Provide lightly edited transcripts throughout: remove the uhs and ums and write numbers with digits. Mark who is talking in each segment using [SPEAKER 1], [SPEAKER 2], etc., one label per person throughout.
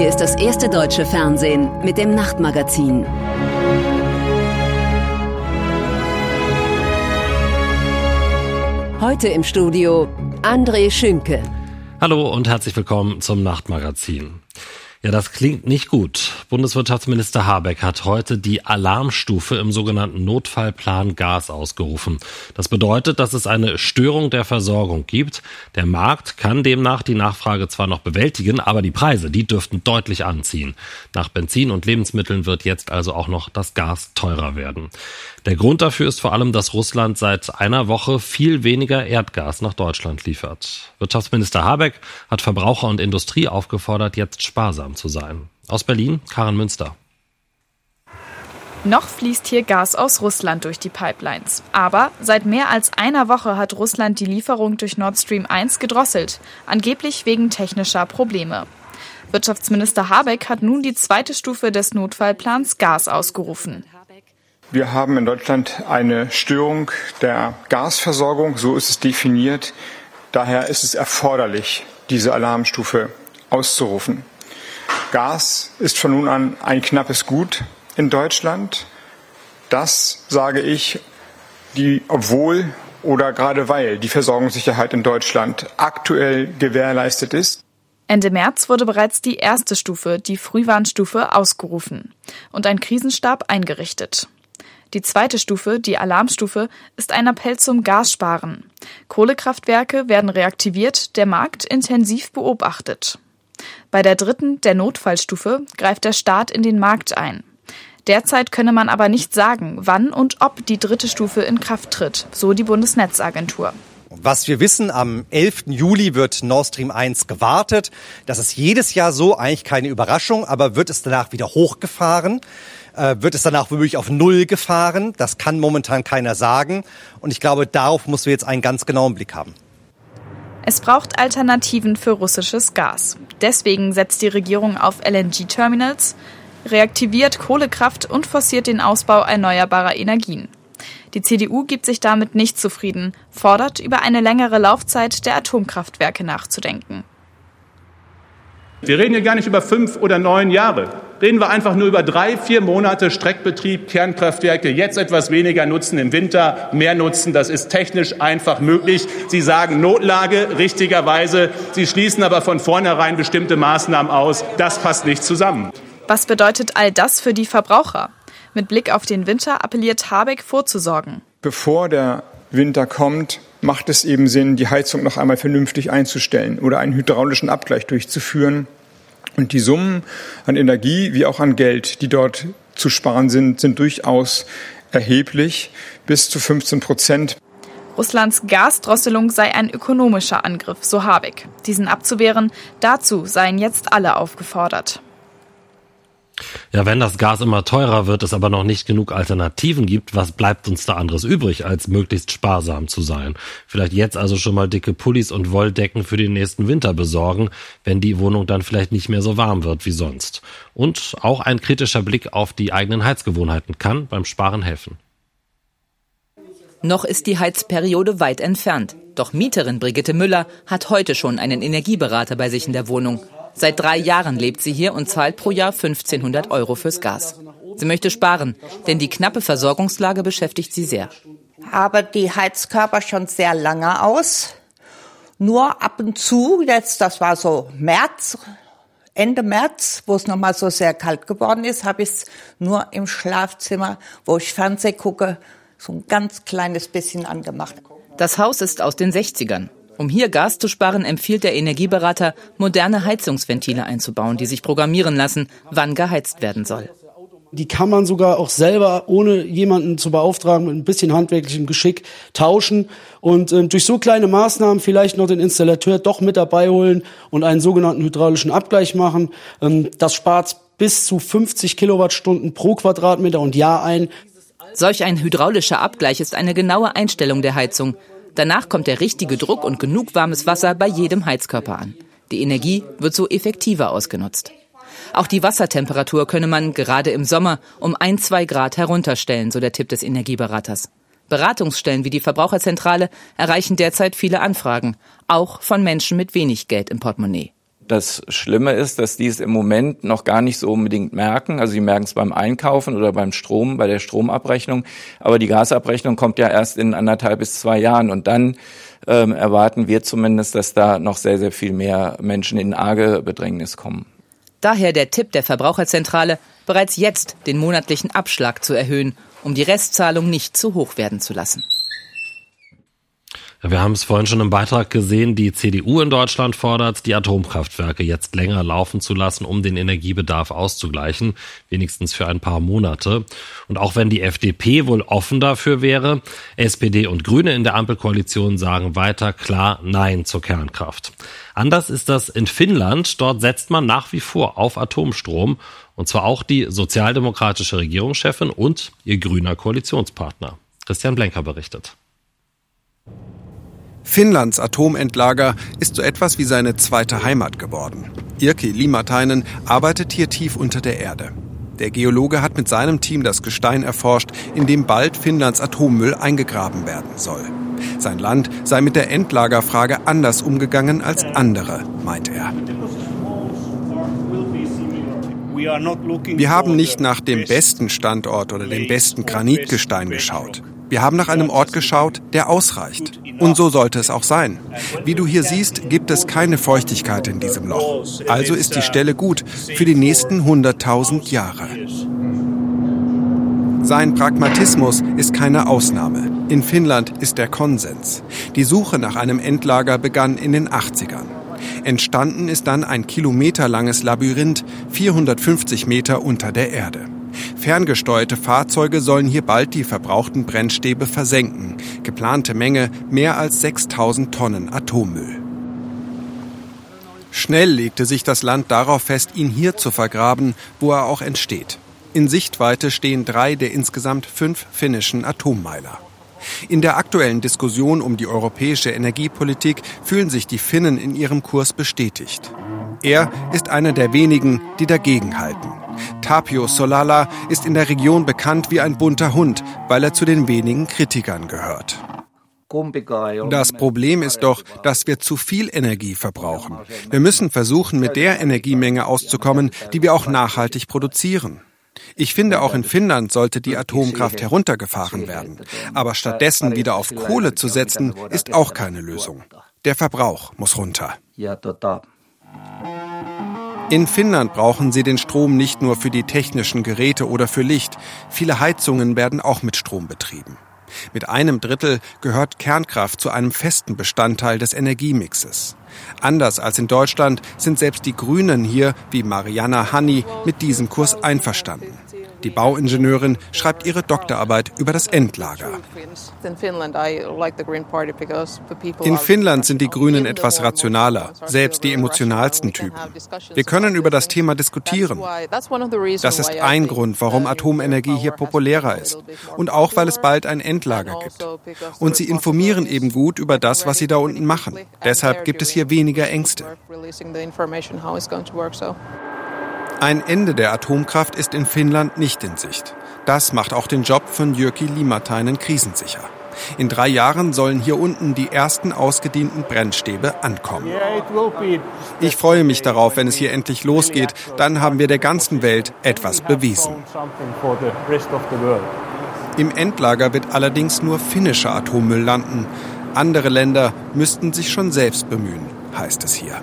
[SPEAKER 1] Hier ist das erste deutsche Fernsehen mit dem Nachtmagazin. Heute im Studio André Schünke.
[SPEAKER 2] Hallo und herzlich willkommen zum Nachtmagazin. Ja, das klingt nicht gut. Bundeswirtschaftsminister Habeck hat heute die Alarmstufe im sogenannten Notfallplan Gas ausgerufen. Das bedeutet, dass es eine Störung der Versorgung gibt. Der Markt kann demnach die Nachfrage zwar noch bewältigen, aber die Preise, die dürften deutlich anziehen. Nach Benzin und Lebensmitteln wird jetzt also auch noch das Gas teurer werden. Der Grund dafür ist vor allem, dass Russland seit einer Woche viel weniger Erdgas nach Deutschland liefert. Wirtschaftsminister Habeck hat Verbraucher und Industrie aufgefordert, jetzt sparsam zu sein. Aus Berlin, Karin Münster.
[SPEAKER 3] Noch fließt hier Gas aus Russland durch die Pipelines. Aber seit mehr als einer Woche hat Russland die Lieferung durch Nord Stream 1 gedrosselt, angeblich wegen technischer Probleme. Wirtschaftsminister Habeck hat nun die zweite Stufe des Notfallplans Gas ausgerufen.
[SPEAKER 4] Wir haben in Deutschland eine Störung der Gasversorgung, so ist es definiert. Daher ist es erforderlich, diese Alarmstufe auszurufen. Gas ist von nun an ein knappes Gut in Deutschland. Das sage ich, obwohl oder gerade weil die Versorgungssicherheit in Deutschland aktuell gewährleistet ist.
[SPEAKER 3] Ende März wurde bereits die erste Stufe, die Frühwarnstufe, ausgerufen und ein Krisenstab eingerichtet. Die zweite Stufe, die Alarmstufe, ist ein Appell zum Gassparen. Kohlekraftwerke werden reaktiviert, der Markt intensiv beobachtet. Bei der dritten, der Notfallstufe, greift der Staat in den Markt ein. Derzeit könne man aber nicht sagen, wann und ob die dritte Stufe in Kraft tritt, so die Bundesnetzagentur.
[SPEAKER 5] Was wir wissen, am 11. Juli wird Nord Stream 1 gewartet. Das ist jedes Jahr so, eigentlich keine Überraschung, aber wird es danach wieder hochgefahren? Wird es danach womöglich auf Null gefahren? Das kann momentan keiner sagen. Und ich glaube, darauf müssen wir jetzt einen ganz genauen Blick haben.
[SPEAKER 3] Es braucht Alternativen für russisches Gas. Deswegen setzt die Regierung auf LNG-Terminals, reaktiviert Kohlekraft und forciert den Ausbau erneuerbarer Energien. Die CDU gibt sich damit nicht zufrieden, fordert, über eine längere Laufzeit der Atomkraftwerke nachzudenken.
[SPEAKER 6] Wir reden hier gar nicht über 5 oder 9 Jahre. Reden wir einfach nur über 3-4 Monate Streckbetrieb, Kernkraftwerke, jetzt etwas weniger nutzen, im Winter mehr nutzen. Das ist technisch einfach möglich. Sie sagen Notlage, richtigerweise. Sie schließen aber von vornherein bestimmte Maßnahmen aus. Das passt nicht zusammen.
[SPEAKER 3] Was bedeutet all das für die Verbraucher? Mit Blick auf den Winter appelliert Habeck, vorzusorgen.
[SPEAKER 4] Bevor der Winter kommt, macht es eben Sinn, die Heizung noch einmal vernünftig einzustellen oder einen hydraulischen Abgleich durchzuführen. Und die Summen an Energie wie auch an Geld, die dort zu sparen sind durchaus erheblich, bis zu 15%.
[SPEAKER 3] Russlands Gasdrosselung sei ein ökonomischer Angriff, so Habeck. Diesen abzuwehren, dazu seien jetzt alle aufgefordert.
[SPEAKER 2] Ja, wenn das Gas immer teurer wird, es aber noch nicht genug Alternativen gibt, was bleibt uns da anderes übrig, als möglichst sparsam zu sein? Vielleicht jetzt also schon mal dicke Pullis und Wolldecken für den nächsten Winter besorgen, wenn die Wohnung dann vielleicht nicht mehr so warm wird wie sonst. Und auch ein kritischer Blick auf die eigenen Heizgewohnheiten kann beim Sparen helfen.
[SPEAKER 7] Noch ist die Heizperiode weit entfernt. Doch Mieterin Brigitte Müller hat heute schon einen Energieberater bei sich in der Wohnung. Seit 3 Jahren lebt sie hier und zahlt pro Jahr 1.500 € fürs Gas. Sie möchte sparen, denn die knappe Versorgungslage beschäftigt sie sehr.
[SPEAKER 8] Habe die Heizkörper schon sehr lange aus. Nur ab und zu, jetzt, das war so Ende März, wo es nochmal so sehr kalt geworden ist, habe ich es nur im Schlafzimmer, wo ich Fernseh gucke, so ein ganz kleines bisschen angemacht.
[SPEAKER 7] Das Haus ist aus den 60ern. Um hier Gas zu sparen, empfiehlt der Energieberater, moderne Heizungsventile einzubauen, die sich programmieren lassen, wann geheizt werden soll.
[SPEAKER 9] Die kann man sogar auch selber, ohne jemanden zu beauftragen, mit ein bisschen handwerklichem Geschick tauschen und durch so kleine Maßnahmen vielleicht noch den Installateur doch mit dabei holen und einen sogenannten hydraulischen Abgleich machen. Das spart bis zu 50 Kilowattstunden pro Quadratmeter und Jahr ein.
[SPEAKER 7] Solch ein hydraulischer Abgleich ist eine genaue Einstellung der Heizung. Danach kommt der richtige Druck und genug warmes Wasser bei jedem Heizkörper an. Die Energie wird so effektiver ausgenutzt. Auch die Wassertemperatur könne man gerade im Sommer um 1-2 Grad herunterstellen, so der Tipp des Energieberaters. Beratungsstellen wie die Verbraucherzentrale erreichen derzeit viele Anfragen, auch von Menschen mit wenig Geld im Portemonnaie.
[SPEAKER 10] Das Schlimme ist, dass die es im Moment noch gar nicht so unbedingt merken. Also sie merken es beim Einkaufen oder beim Strom, bei der Stromabrechnung. Aber die Gasabrechnung kommt ja erst in 1,5 bis 2 Jahren. Und dann erwarten wir zumindest, dass da noch sehr, sehr viel mehr Menschen in arge Bedrängnis kommen.
[SPEAKER 7] Daher der Tipp der Verbraucherzentrale, bereits jetzt den monatlichen Abschlag zu erhöhen, um die Restzahlung nicht zu hoch werden zu lassen.
[SPEAKER 2] Wir haben es vorhin schon im Beitrag gesehen, die CDU in Deutschland fordert, die Atomkraftwerke jetzt länger laufen zu lassen, um den Energiebedarf auszugleichen, wenigstens für ein paar Monate. Und auch wenn die FDP wohl offen dafür wäre, SPD und Grüne in der Ampelkoalition sagen weiter klar Nein zur Kernkraft. Anders ist das in Finnland. Dort setzt man nach wie vor auf Atomstrom, und zwar auch die sozialdemokratische Regierungschefin und ihr grüner Koalitionspartner. Christian Blenker berichtet.
[SPEAKER 11] Finnlands Atomendlager ist so etwas wie seine zweite Heimat geworden. Irki Limatainen arbeitet hier tief unter der Erde. Der Geologe hat mit seinem Team das Gestein erforscht, in dem bald Finnlands Atommüll eingegraben werden soll. Sein Land sei mit der Endlagerfrage anders umgegangen als andere, meint er. Wir haben nicht nach dem besten Standort oder dem besten Granitgestein geschaut. Wir haben nach einem Ort geschaut, der ausreicht. Und so sollte es auch sein. Wie du hier siehst, gibt es keine Feuchtigkeit in diesem Loch. Also ist die Stelle gut für die nächsten 100.000 Jahre. Sein Pragmatismus ist keine Ausnahme. In Finnland ist der Konsens. Die Suche nach einem Endlager begann in den 80ern. Entstanden ist dann ein kilometerlanges Labyrinth, 450 Meter unter der Erde. Ferngesteuerte Fahrzeuge sollen hier bald die verbrauchten Brennstäbe versenken. Geplante Menge mehr als 6.000 Tonnen Atommüll. Schnell legte sich das Land darauf fest, ihn hier zu vergraben, wo er auch entsteht. In Sichtweite stehen 3 der insgesamt 5 finnischen Atommeiler. In der aktuellen Diskussion um die europäische Energiepolitik fühlen sich die Finnen in ihrem Kurs bestätigt. Er ist einer der wenigen, die dagegenhalten. Tapio Solala ist in der Region bekannt wie ein bunter Hund, weil er zu den wenigen Kritikern gehört. Das Problem ist doch, dass wir zu viel Energie verbrauchen. Wir müssen versuchen, mit der Energiemenge auszukommen, die wir auch nachhaltig produzieren. Ich finde, auch in Finnland sollte die Atomkraft heruntergefahren werden. Aber stattdessen wieder auf Kohle zu setzen, ist auch keine Lösung. Der Verbrauch muss runter. In Finnland brauchen sie den Strom nicht nur für die technischen Geräte oder für Licht. Viele Heizungen werden auch mit Strom betrieben. Mit 1/3 gehört Kernkraft zu einem festen Bestandteil des Energiemixes. Anders als in Deutschland sind selbst die Grünen hier, wie Mariana Hanni, mit diesem Kurs einverstanden. Die Bauingenieurin schreibt ihre Doktorarbeit über das Endlager. In Finnland sind die Grünen etwas rationaler, selbst die emotionalsten Typen. Wir können über das Thema diskutieren. Das ist ein Grund, warum Atomenergie hier populärer ist. Und auch, weil es bald ein Endlager gibt. Und sie informieren eben gut über das, was sie da unten machen. Deshalb gibt es hier weniger Ängste. Ein Ende der Atomkraft ist in Finnland nicht in Sicht. Das macht auch den Job von Jyrki Limatainen krisensicher. In 3 Jahren sollen hier unten die ersten ausgedienten Brennstäbe ankommen. Ich freue mich darauf, wenn es hier endlich losgeht. Dann haben wir der ganzen Welt etwas bewiesen. Im Endlager wird allerdings nur finnischer Atommüll landen. Andere Länder müssten sich schon selbst bemühen, heißt es hier.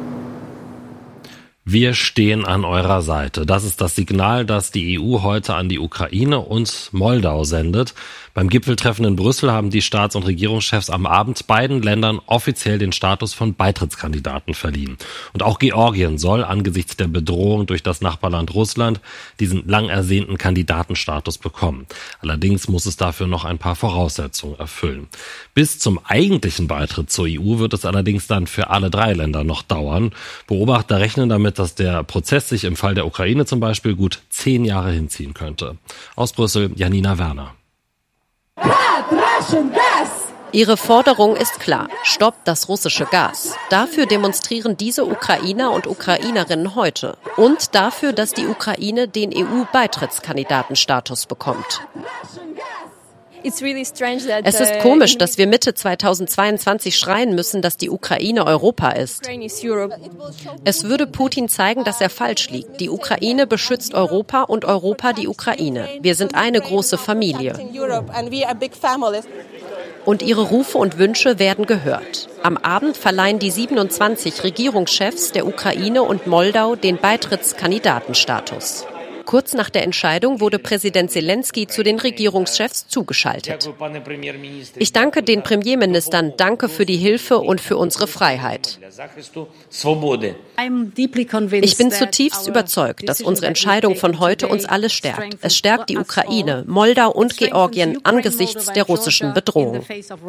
[SPEAKER 2] Wir stehen an eurer Seite. Das ist das Signal, das die EU heute an die Ukraine und Moldau sendet. Beim Gipfeltreffen in Brüssel haben die Staats- und Regierungschefs am Abend beiden Ländern offiziell den Status von Beitrittskandidaten verliehen. Und auch Georgien soll angesichts der Bedrohung durch das Nachbarland Russland diesen lang ersehnten Kandidatenstatus bekommen. Allerdings muss es dafür noch ein paar Voraussetzungen erfüllen. Bis zum eigentlichen Beitritt zur EU wird es allerdings dann für alle 3 Länder noch dauern. Beobachter rechnen damit, dass der Prozess sich im Fall der Ukraine zum Beispiel gut 10 Jahre hinziehen könnte. Aus Brüssel, Janina Werner.
[SPEAKER 12] Ihre Forderung ist klar: Stoppt das russische Gas. Dafür demonstrieren diese Ukrainer und Ukrainerinnen heute. Und dafür, dass die Ukraine den EU-Beitrittskandidatenstatus bekommt. Es ist komisch, dass wir Mitte 2022 schreien müssen, dass die Ukraine Europa ist. Es würde Putin zeigen, dass er falsch liegt. Die Ukraine beschützt Europa und Europa die Ukraine. Wir sind eine große Familie. Und ihre Rufe und Wünsche werden gehört. Am Abend verleihen die 27 Regierungschefs der Ukraine und Moldau den Beitrittskandidatenstatus. Kurz nach der Entscheidung wurde Präsident Selenskyj zu den Regierungschefs zugeschaltet. Ich danke den Premierministern, danke für die Hilfe und für unsere Freiheit. Ich bin zutiefst überzeugt, dass unsere Entscheidung von heute uns alle stärkt. Es stärkt die Ukraine, Moldau und Georgien angesichts der russischen Bedrohung.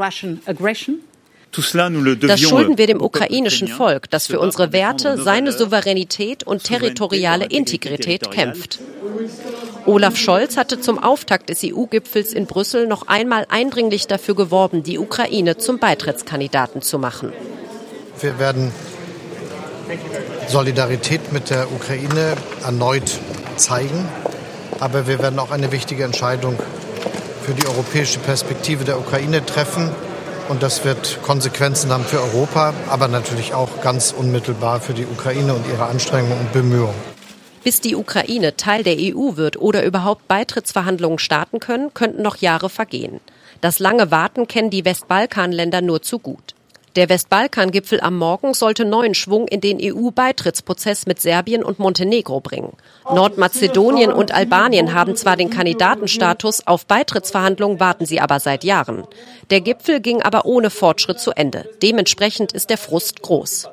[SPEAKER 12] Das schulden wir dem ukrainischen Volk, das für unsere Werte, seine Souveränität und territoriale Integrität kämpft. Olaf Scholz hatte zum Auftakt des EU-Gipfels in Brüssel noch einmal eindringlich dafür geworben, die Ukraine zum Beitrittskandidaten zu machen.
[SPEAKER 13] Wir werden Solidarität mit der Ukraine erneut zeigen, aber wir werden auch eine wichtige Entscheidung für die europäische Perspektive der Ukraine treffen. Und das wird Konsequenzen haben für Europa, aber natürlich auch ganz unmittelbar für die Ukraine und ihre Anstrengungen und Bemühungen.
[SPEAKER 12] Bis die Ukraine Teil der EU wird oder überhaupt Beitrittsverhandlungen starten können, könnten noch Jahre vergehen. Das lange Warten kennen die Westbalkanländer nur zu gut. Der Westbalkan-Gipfel am Morgen sollte neuen Schwung in den EU-Beitrittsprozess mit Serbien und Montenegro bringen. Nordmazedonien und Albanien haben zwar den Kandidatenstatus, auf Beitrittsverhandlungen warten sie aber seit Jahren. Der Gipfel ging aber ohne Fortschritt zu Ende. Dementsprechend ist der Frust groß.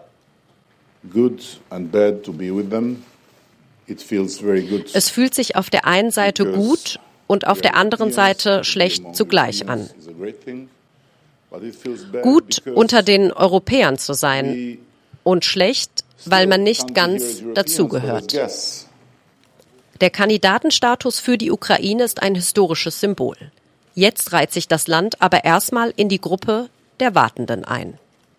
[SPEAKER 12] Es fühlt sich auf der einen Seite gut und auf der anderen Seite schlecht zugleich an. Gut, unter den Europäern zu sein und schlecht, weil man nicht ganz dazugehört. Der Kandidatenstatus für die Ukraine ist ein historisches Symbol. Jetzt reiht sich das Land aber erstmal in die Gruppe der Wartenden ein.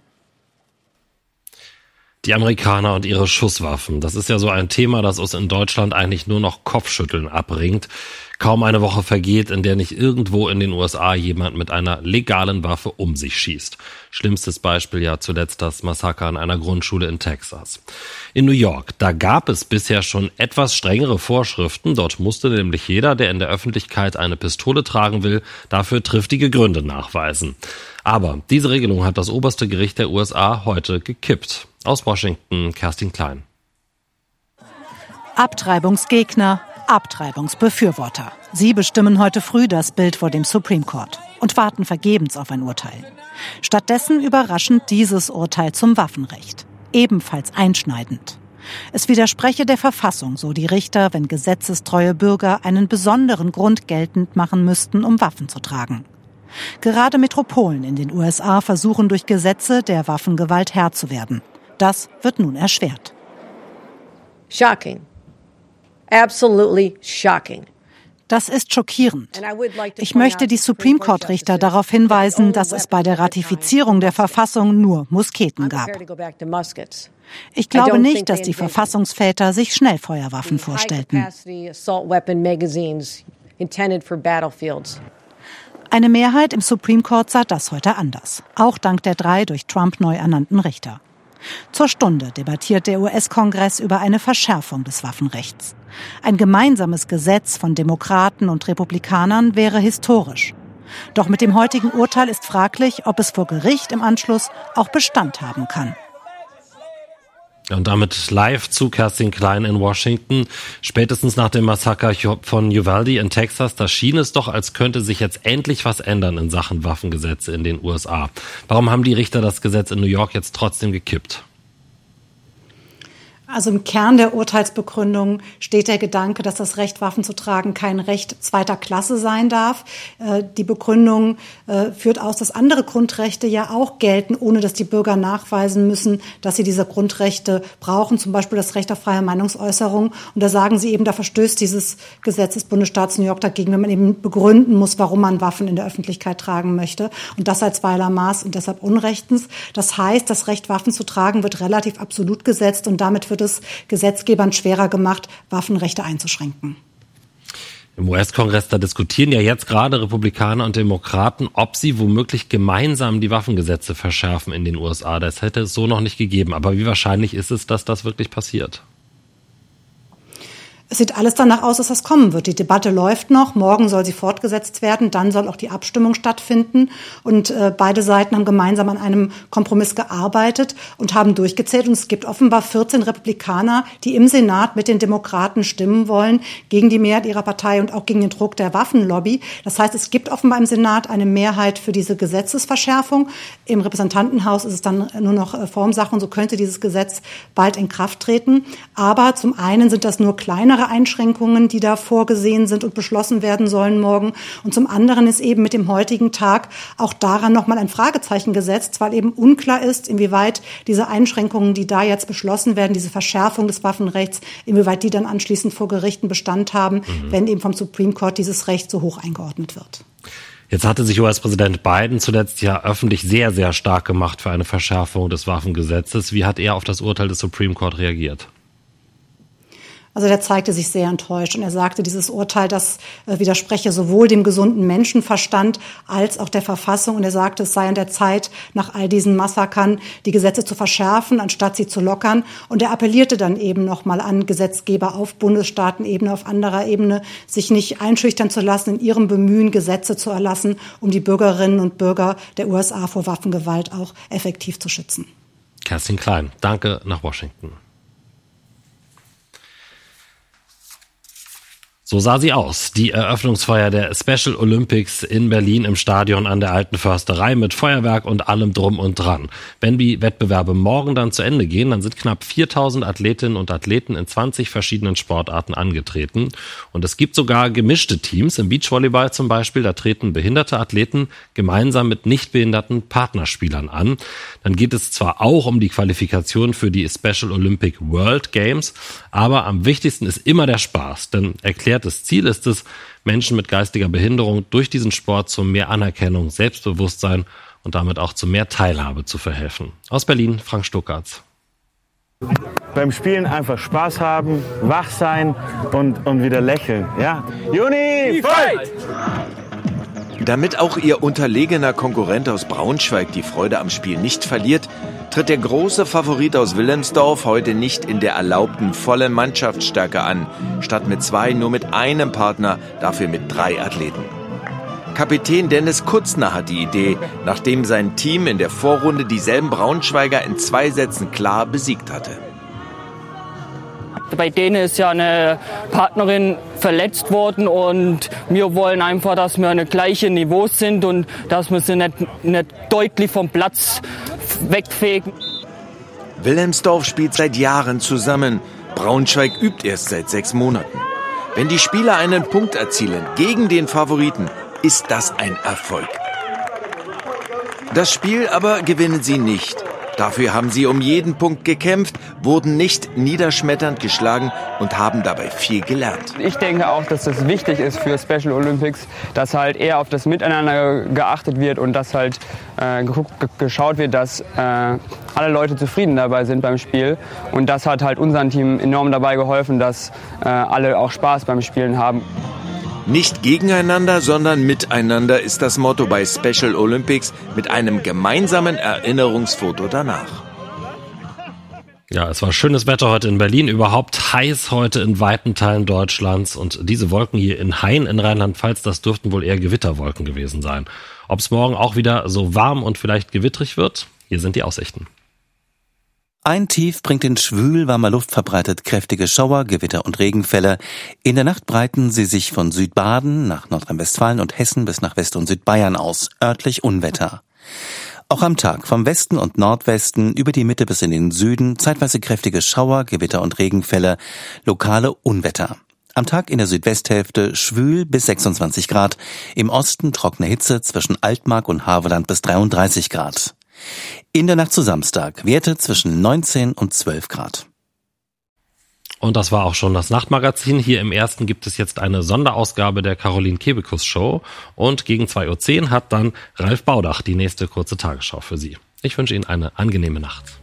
[SPEAKER 2] Die Amerikaner und ihre Schusswaffen. Das ist ja so ein Thema, das uns in Deutschland eigentlich nur noch Kopfschütteln abbringt. Kaum eine Woche vergeht, in der nicht irgendwo in den USA jemand mit einer legalen Waffe um sich schießt. Schlimmstes Beispiel ja zuletzt das Massaker an einer Grundschule in Texas. In New York, da gab es bisher schon etwas strengere Vorschriften. Dort musste nämlich jeder, der in der Öffentlichkeit eine Pistole tragen will, dafür triftige Gründe nachweisen. Aber diese Regelung hat das oberste Gericht der USA heute gekippt. Aus Washington, Kerstin Klein.
[SPEAKER 14] Abtreibungsgegner, Abtreibungsbefürworter. Sie bestimmen heute früh das Bild vor dem Supreme Court und warten vergebens auf ein Urteil. Stattdessen überraschend dieses Urteil zum Waffenrecht. Ebenfalls einschneidend. Es widerspreche der Verfassung, so die Richter, wenn gesetzestreue Bürger einen besonderen Grund geltend machen müssten, um Waffen zu tragen. Gerade Metropolen in den USA versuchen durch Gesetze der Waffengewalt Herr zu werden. Das wird nun erschwert.
[SPEAKER 15] Shocking. Absolutely shocking.
[SPEAKER 14] Das ist schockierend. Ich möchte die Supreme Court-Richter darauf hinweisen, dass es bei der Ratifizierung der Verfassung nur Musketen gab. Ich glaube nicht, dass die Verfassungsväter sich Schnellfeuerwaffen vorstellten. Eine Mehrheit im Supreme Court sah das heute anders, auch dank der 3 durch Trump neu ernannten Richter. Zur Stunde debattiert der US-Kongress über eine Verschärfung des Waffenrechts. Ein gemeinsames Gesetz von Demokraten und Republikanern wäre historisch. Doch mit dem heutigen Urteil ist fraglich, ob es vor Gericht im Anschluss auch Bestand haben kann.
[SPEAKER 2] Und damit live zu Kerstin Klein in Washington. Spätestens nach dem Massaker von Uvalde in Texas, da schien es doch, als könnte sich jetzt endlich was ändern in Sachen Waffengesetze in den USA. Warum haben die Richter das Gesetz in New York jetzt trotzdem gekippt?
[SPEAKER 14] Also im Kern der Urteilsbegründung steht der Gedanke, dass das Recht, Waffen zu tragen, kein Recht zweiter Klasse sein darf. Die Begründung führt aus, dass andere Grundrechte ja auch gelten, ohne dass die Bürger nachweisen müssen, dass sie diese Grundrechte brauchen, zum Beispiel das Recht auf freie Meinungsäußerung. Und da sagen sie eben, da verstößt dieses Gesetz des Bundesstaats New York dagegen, wenn man eben begründen muss, warum man Waffen in der Öffentlichkeit tragen möchte. Und das sei zweierlei Maß und deshalb unrechtens. Das heißt, das Recht, Waffen zu tragen, wird relativ absolut gesetzt und damit wird es Gesetzgebern schwerer gemacht, Waffenrechte einzuschränken.
[SPEAKER 2] Im US-Kongress, da diskutieren ja jetzt gerade Republikaner und Demokraten, ob sie womöglich gemeinsam die Waffengesetze verschärfen in den USA. Das hätte es so noch nicht gegeben. Aber wie wahrscheinlich ist es, dass das wirklich passiert?
[SPEAKER 14] Es sieht alles danach aus, dass das kommen wird. Die Debatte läuft noch. Morgen soll sie fortgesetzt werden. Dann soll auch die Abstimmung stattfinden. Und beide Seiten haben gemeinsam an einem Kompromiss gearbeitet und haben durchgezählt. Und es gibt offenbar 14 Republikaner, die im Senat mit den Demokraten stimmen wollen, gegen die Mehrheit ihrer Partei und auch gegen den Druck der Waffenlobby. Das heißt, es gibt offenbar im Senat eine Mehrheit für diese Gesetzesverschärfung. Im Repräsentantenhaus ist es dann nur noch Formsache. Und so könnte dieses Gesetz bald in Kraft treten. Aber zum einen sind das nur kleinere Einschränkungen, die da vorgesehen sind und beschlossen werden sollen morgen. Und zum anderen ist eben mit dem heutigen Tag auch daran nochmal ein Fragezeichen gesetzt, weil eben unklar ist, inwieweit diese Einschränkungen, die da jetzt beschlossen werden, diese Verschärfung des Waffenrechts, inwieweit die dann anschließend vor Gerichten Bestand haben, wenn eben vom Supreme Court dieses Recht so hoch eingeordnet wird.
[SPEAKER 2] Jetzt hatte sich US-Präsident Biden zuletzt ja öffentlich sehr, sehr stark gemacht für eine Verschärfung des Waffengesetzes. Wie hat er auf das Urteil des Supreme Court reagiert?
[SPEAKER 14] Also der zeigte sich sehr enttäuscht und er sagte, dieses Urteil, das widerspreche sowohl dem gesunden Menschenverstand als auch der Verfassung. Und er sagte, es sei an der Zeit, nach all diesen Massakern die Gesetze zu verschärfen, anstatt sie zu lockern. Und er appellierte dann eben nochmal an Gesetzgeber auf Bundesstaatenebene, auf anderer Ebene, sich nicht einschüchtern zu lassen, in ihrem Bemühen, Gesetze zu erlassen, um die Bürgerinnen und Bürger der USA vor Waffengewalt auch effektiv zu schützen.
[SPEAKER 2] Kerstin Klein, danke nach Washington. So sah sie aus, die Eröffnungsfeier der Special Olympics in Berlin im Stadion an der Alten Försterei mit Feuerwerk und allem drum und dran. Wenn die Wettbewerbe morgen dann zu Ende gehen, dann sind knapp 4.000 Athletinnen und Athleten in 20 verschiedenen Sportarten angetreten. Und es gibt sogar gemischte Teams, im Beachvolleyball zum Beispiel, da treten behinderte Athleten gemeinsam mit nicht behinderten Partnerspielern an. Dann geht es zwar auch um die Qualifikation für die Special Olympic World Games, aber am wichtigsten ist immer der Spaß, denn erklärtes Ziel ist es, Menschen mit geistiger Behinderung durch diesen Sport zu mehr Anerkennung, Selbstbewusstsein und damit auch zu mehr Teilhabe zu verhelfen. Aus Berlin, Frank Stuckartz.
[SPEAKER 16] Beim Spielen einfach Spaß haben, wach sein und wieder lächeln. Ja? Juni, fight!
[SPEAKER 17] Damit auch ihr unterlegener Konkurrent aus Braunschweig die Freude am Spiel nicht verliert, tritt der große Favorit aus Wilhelmsdorf heute nicht in der erlaubten vollen Mannschaftsstärke an, statt mit 2 nur mit einem Partner, dafür mit 3 Athleten. Kapitän Dennis Kutzner hat die Idee, nachdem sein Team in der Vorrunde dieselben Braunschweiger in 2 Sätzen klar besiegt hatte.
[SPEAKER 18] Bei denen ist ja eine Partnerin verletzt worden und wir wollen einfach, dass wir eine gleiche Niveau sind und dass wir sie nicht deutlich vom Platz wegfegen.
[SPEAKER 17] Wilhelmsdorf spielt seit Jahren zusammen. Braunschweig übt erst seit 6 Monaten. Wenn die Spieler einen Punkt erzielen gegen den Favoriten, ist das ein Erfolg. Das Spiel aber gewinnen sie nicht. Dafür haben sie um jeden Punkt gekämpft, wurden nicht niederschmetternd geschlagen und haben dabei viel gelernt.
[SPEAKER 18] Ich denke auch, dass das wichtig ist für Special Olympics, dass halt eher auf das Miteinander geachtet wird und dass halt geschaut wird, dass alle Leute zufrieden dabei sind beim Spiel. Und das hat halt unserem Team enorm dabei geholfen, dass alle auch Spaß beim Spielen haben.
[SPEAKER 17] Nicht gegeneinander, sondern miteinander ist das Motto bei Special Olympics mit einem gemeinsamen Erinnerungsfoto danach.
[SPEAKER 2] Ja, es war schönes Wetter heute in Berlin, überhaupt heiß heute in weiten Teilen Deutschlands und diese Wolken hier in Hain in Rheinland-Pfalz, das dürften wohl eher Gewitterwolken gewesen sein. Ob es morgen auch wieder so warm und vielleicht gewittrig wird? Hier sind die Aussichten.
[SPEAKER 19] Ein Tief bringt in schwül warmer Luft verbreitet kräftige Schauer, Gewitter und Regenfälle. In der Nacht breiten sie sich von Südbaden nach Nordrhein-Westfalen und Hessen bis nach West- und Südbayern aus, örtlich Unwetter. Auch am Tag vom Westen und Nordwesten über die Mitte bis in den Süden zeitweise kräftige Schauer, Gewitter und Regenfälle, lokale Unwetter. Am Tag in der Südwesthälfte schwül bis 26 Grad, im Osten trockene Hitze zwischen Altmark und Havelland bis 33 Grad. In der Nacht zu Samstag Werte zwischen 19 und 12 Grad.
[SPEAKER 2] Und das war auch schon das Nachtmagazin. Hier im Ersten gibt es jetzt eine Sonderausgabe der Caroline Kebekus Show. Und gegen 2.10 Uhr hat dann Ralf Baudach die nächste kurze Tagesschau für Sie. Ich wünsche Ihnen eine angenehme Nacht.